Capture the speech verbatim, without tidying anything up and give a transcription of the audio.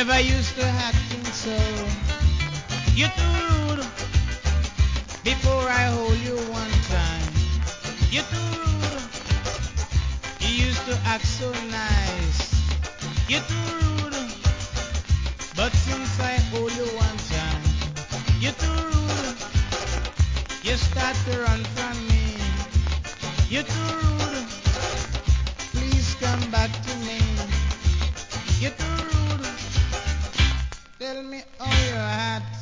never used to acting so. You're too rude before I hold you one time. You're too rude. You used to act so nice. You're too rude. But since I hold you one time, you're too rude. You start to run from me. You're too rude.